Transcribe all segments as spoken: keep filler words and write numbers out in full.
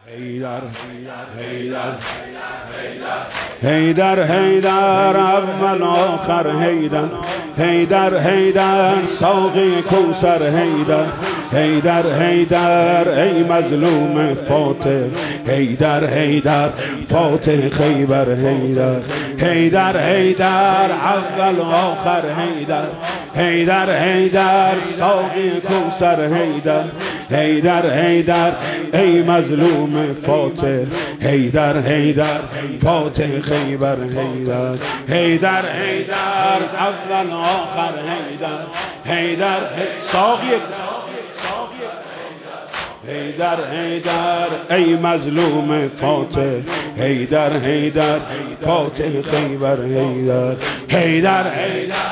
حیدر حیدر حیدر حیدر اول آخر حیدر حیدر حیدر ساقی کوثر حیدر حیدر حیدر ای مظلوم فاتح حیدر حیدر فاتح خیبر حیدر حیدر حیدر اول آخر حیدر حیدر حیدر ساقی کوثر حیدر حیدر حیدر ای مظلوم فاتح حیدر حیدر فاتح خیبر حیدر حیدر حیدر اول آخر حیدر حیدر ساقی حیدر حیدر ای مظلوم فاتح حیدر حیدر فاتح خیبر حیدر حیدر حیدر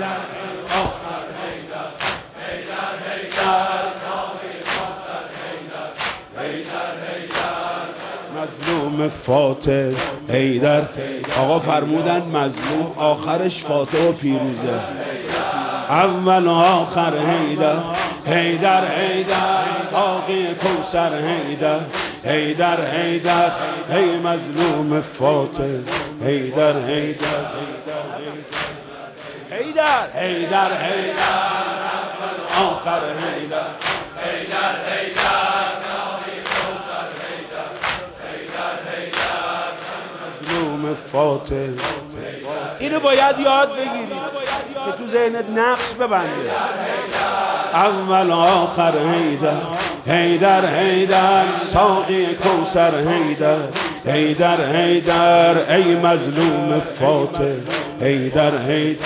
مظلوم فاتح حیدر. آقا فرمودن مظلوم آخرش فاتح و پیروزه، اول و آخر حیدر حیدر حیدر ساقی کوثر حیدر حیدر حیدر ای مظلوم فاتح حیدر حیدر حیدر حیدر حیدر آخر حیدر حیدر حیدر ساقی کوثر حیدر حیدر حیدر مظلوم فاتح. اینو باید یاد بگیری که تو ذهنت نقش ببنده. اول آخر حیدر حیدر حیدر ساقی کوثر حیدر حیدر حیدر ای مظلوم فاتح حیدر حیدر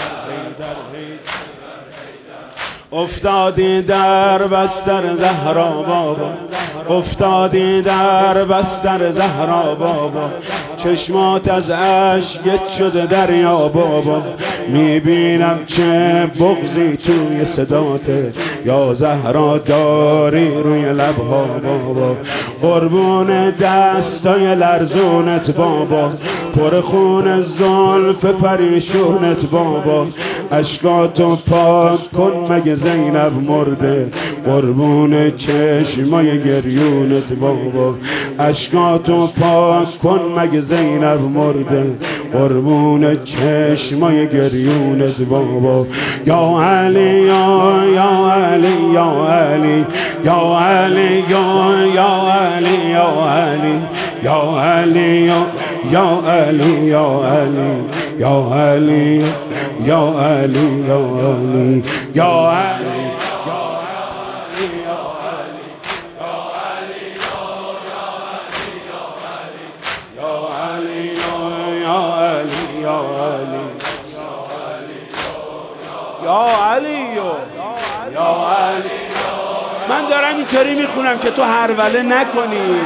افتادی در بستر زهرا بابا افتادی در بستر زهرا بابا چشمات از اشک شده دریا بابا میبینم چه بغضی توی صداته یا زهرا داری روی لبها بابا قربون دستای لرزونت بابا پر خون زلف پریشونت بابا اشکاتو پاک کن مگه زینب مرده قربون چشمای گریونت بابا اشکاتو پاک کن مگه زینب مرده قربون چشمای گریونت بابا یا علی یا یا علی یا علی یا علی یا یا علی یا علی یا علی یا علی یا علی یا علی یا علی یا علی یا علی یا علی یا علی. من دارم اینطوری میخونم که تو هروله نکنی،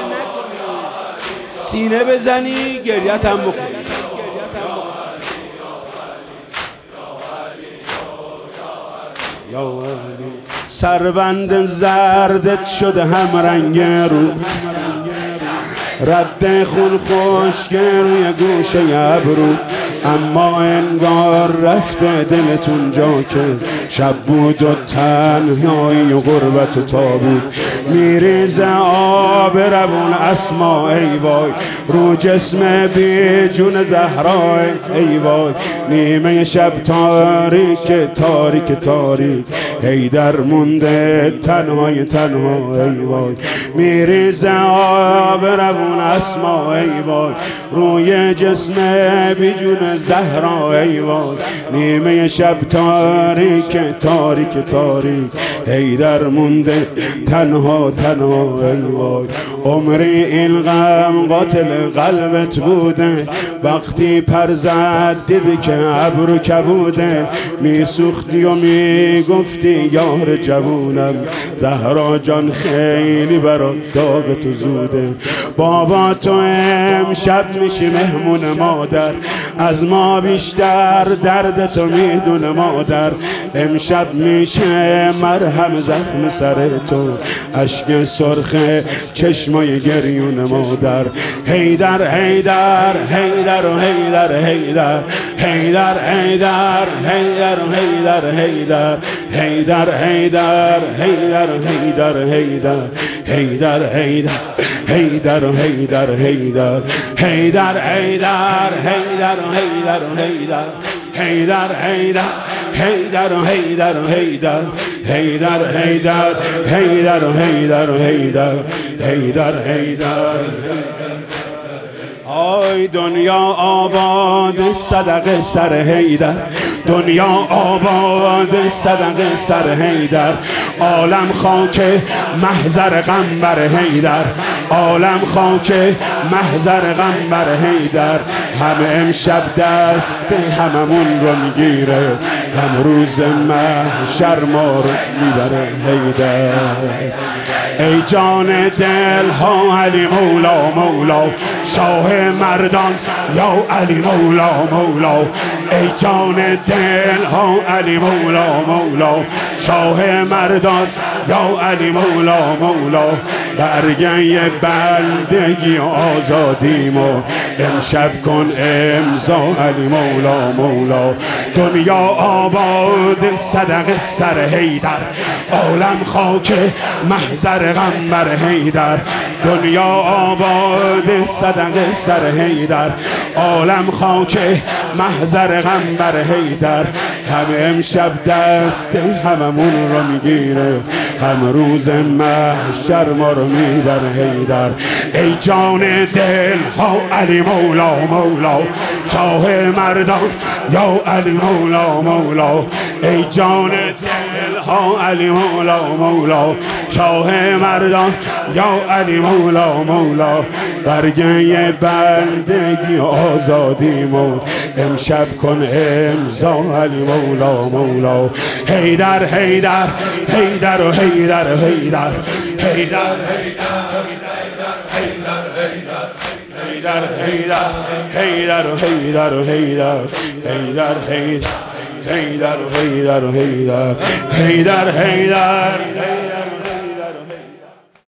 سینه بزنی، گریت هم بکنی. یا علی سربند زردت شده هم رنگ رو رد خون خشک روی گوشه ابرو اما انگار رفته دلتون جا که شب بود و تنهایی و غربت و تابود میریزه آب روون اسما ای وای رو جسم بی جون زهرا ای وای نیمه شب تاریک تاریک تاریک حیدر مونده تنهای تنها ای وای میریزه آب روون اسما ای وای روی جسم بی جون زهرا ای وای نیمه شب تاریک تاریک تاریک حیدر مونده تنها تنها ای وای عمری این غم قاتل قلبت بوده وقتی پر زد دیدی که ابرو کبوده میسوختی و میگفتی یار جوونم زهرا جان خیلی برات داغ تو زوده بابا تو امشب میشی مهمون مادر از ما بیشتر درد تو میدونه مادر امشب میشه مرهم زخم سر تو اشک سرخ چشم چشمای گریون مادر. حیدر حیدر حیدر و حیدر حیدر حیدر حیدر حیدر و حیدر حیدر حیدر حیدر حیدر و حیدر حیدر حیدر حیدر حیدر و حیدر حیدر حیدر حیدر حیدر و حیدر و حیدر حیدر حیدر حیدر و حیدر و حیدر حیدر حیدر حیدر و حیدر و حیدر حیدر حیدر. آی دنیا آباد صدق سر حیدر، دنیا آباد صدق سر حیدر. عالم خاک محضر غمبر حیدر، عالم خاک محضر غمبر حیدر. همه امشب دست هممون رو میگیره، هم روز محشر ما رو میبره حیدر. ای جان دل ها علی مولا مولا، شاه مردان یا علی مولا مولا. ای جان دل ها علی مولا مولا، شاه مردان یا علی مولا مولا. برگه بندگی آزادیمو امشب کن امضا علی مولا مولا. دنیا آباد صدق سر حیدر، عالم خاک محضر غمبر حیدر. دنیا آباد صدق سر حیدر، عالم خاک محضر غمبر حیدر. همه امشب دست هممون رو میگیره، هم روز محشر ما رو میبر حیدر. ای جان دل ها علی مولا مولا، شاه مردان یا علی مولا مولا. ای جان دل ها علی مولا مولا، شاه مردان یا علی مولا مولا. برگه بندگی آزادیمو امشب کن امضا علی مولا مولا. حیدر حیدر حیدر و حیدر حیدر حیدر حیدر حیدر حیدر و حیدر و حیدر حیدر حیدر حیدر و حیدر و حیدر حیدر حیدر